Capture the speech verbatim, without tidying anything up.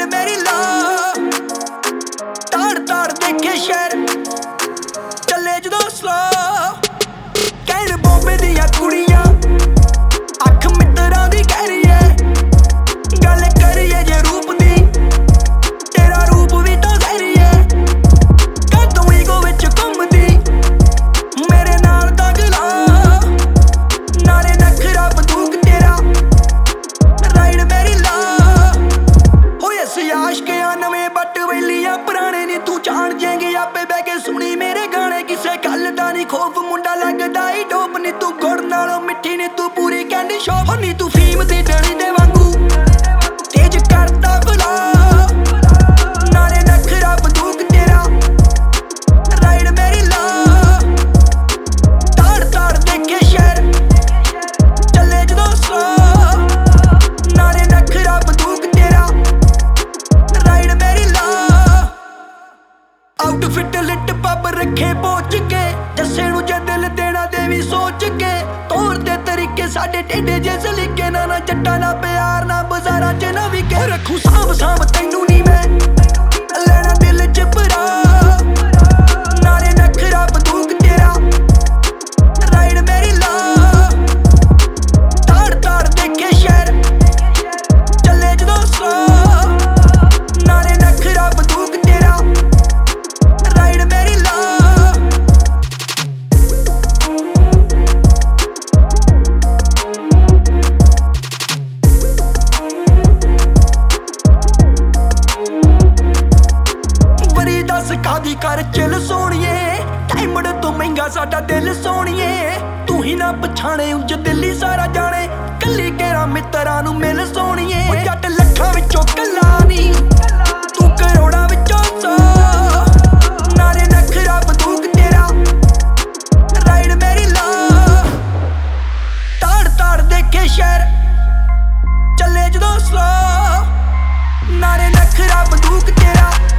मेरी ला ताड़ ताड़ देखे शहर चले जदों स्लो कहण बॉम्बे दियां कुड़ियां अख मित्तरां दी कह रही है गल करिए जे रूप दी तेरा रूप भी तो सहरी है कदों ईगो विच घुमदी मेरे नाल दग ला नाले नखरा बंदूक तेरा राइड मेरी ला होए आशिकियां नवें बट वेलियां पुराने नी तू जान जाएंगे आपे बह के सुनी मेरे गाने किसे गल दा नी खौफ मुंडा लगदा ही डोप नी तू गुड़ नालों मिठी नी तू पूरी कैंडी शॉप नी तू फीम दी डली दे वांगू तेज करदा बुला नाले नखरा बंदूक तेरा राइड मेरी ला ताड़ ताड़ देखे शहर चले जदों स्लो नाले नखरा बंदूक तेरा राइड मेरी ला आउटफिट लिट पब रखे पहुंच के जस्से नू जे दिल देना देवी सोच के तौर दे तरीके साडे टेढ़े जे सलीके ना ना जट्टा ना प्यार ना बाजारां च ना विके रखूं सांभ सांभ तैनू नी मैं लेना दिल च भरा नाले नखरा बंदूक तेरा राइड मेरी ला ताड़ ताड़ देखे शहर चले जदों स्लो नाले नखरा बंदूक तेरा राइड मेरी ला वरी दस कादी कर चिल सोनिए डायमंड तो महंगा साडा दिल सोनिए तू ही ना पछाणे उंज दिल्ली सारा जाने कल्ली केरा मित्तरां नू मिल सोनिए ओ जट लखां विचों कल्ला नी तू करोड़ां विचों सौ नाले नखरा बंदूक तेरा राइड मेरी ला ताड़ ताड़ देखे शहर चले जदों स्लो नाले नखरा बंदूक तेरा